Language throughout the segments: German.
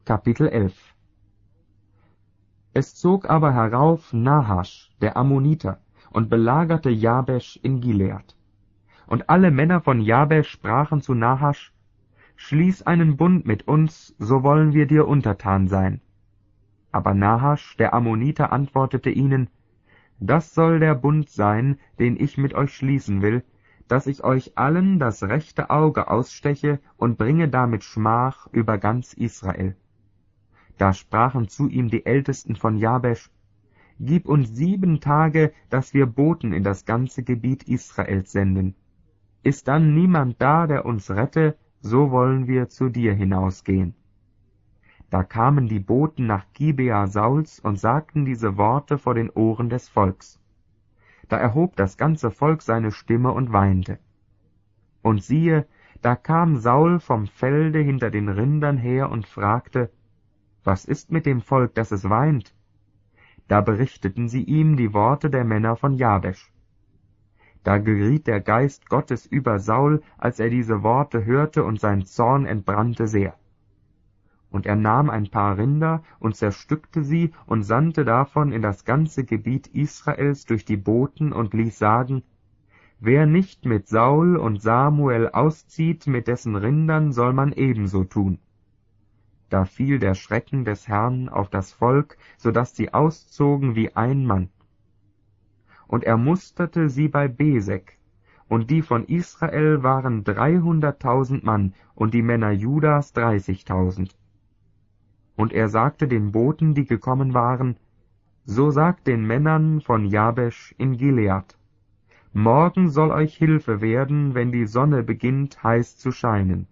Kapitel 11. Es zog aber herauf Nahasch, der Ammoniter, und belagerte Jabesch in Gilead. Und alle Männer von Jabesch sprachen zu Nahasch: Schließ einen Bund mit uns, so wollen wir dir untertan sein. Aber Nahasch, der Ammoniter, antwortete ihnen: Das soll der Bund sein, den ich mit euch schließen will, dass ich euch allen das rechte Auge aussteche und bringe damit Schmach über ganz Israel. Da sprachen zu ihm die Ältesten von Jabesch: Gib uns 7 Tage, dass wir Boten in das ganze Gebiet Israels senden. Ist dann niemand da, der uns rette, so wollen wir zu dir hinausgehen. Da kamen die Boten nach Gibea Sauls und sagten diese Worte vor den Ohren des Volks. Da erhob das ganze Volk seine Stimme und weinte. Und siehe, da kam Saul vom Felde hinter den Rindern her und fragte: Was ist mit dem Volk, dass es weint? Da berichteten sie ihm die Worte der Männer von Jabesch. Da geriet der Geist Gottes über Saul, als er diese Worte hörte, und sein Zorn entbrannte sehr. Und er nahm ein paar Rinder und zerstückte sie und sandte davon in das ganze Gebiet Israels durch die Boten und ließ sagen: Wer nicht mit Saul und Samuel auszieht, mit dessen Rindern soll man ebenso tun. Da fiel der Schrecken des Herrn auf das Volk, so daß sie auszogen wie ein Mann. Und er musterte sie bei Besek, und die von Israel waren 300.000 Mann, und die Männer Judas 30.000. Und er sagte den Boten, die gekommen waren: So sagt den Männern von Jabesch in Gilead: Morgen soll euch Hilfe werden, wenn die Sonne beginnt heiß zu scheinen.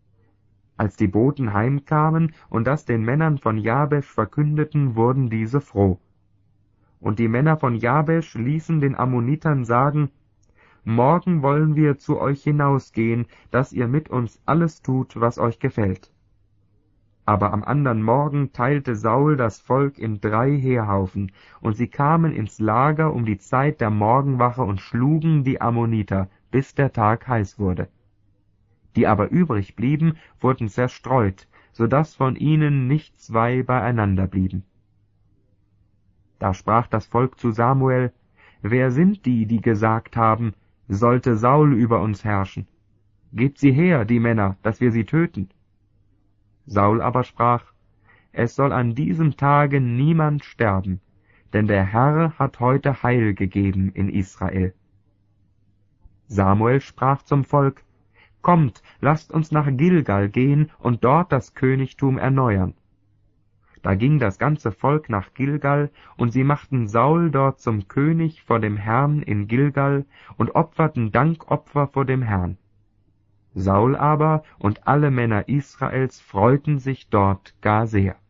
Als die Boten heimkamen und das den Männern von Jabesch verkündeten, wurden diese froh. Und die Männer von Jabesch ließen den Ammonitern sagen: Morgen wollen wir zu euch hinausgehen, dass ihr mit uns alles tut, was euch gefällt. Aber am andern Morgen teilte Saul das Volk in 3 Heerhaufen, und sie kamen ins Lager um die Zeit der Morgenwache und schlugen die Ammoniter, bis der Tag heiß wurde. Die aber übrig blieben, wurden zerstreut, so daß von ihnen nicht 2 beieinander blieben. Da sprach das Volk zu Samuel: Wer sind die, die gesagt haben, sollte Saul über uns herrschen? Gebt sie her, die Männer, dass wir sie töten. Saul aber sprach: Es soll an diesem Tage niemand sterben, denn der Herr hat heute Heil gegeben in Israel. Samuel sprach zum Volk: Kommt, lasst uns nach Gilgal gehen und dort das Königtum erneuern. Da ging das ganze Volk nach Gilgal, und sie machten Saul dort zum König vor dem Herrn in Gilgal und opferten Dankopfer vor dem Herrn. Saul aber und alle Männer Israels freuten sich dort gar sehr.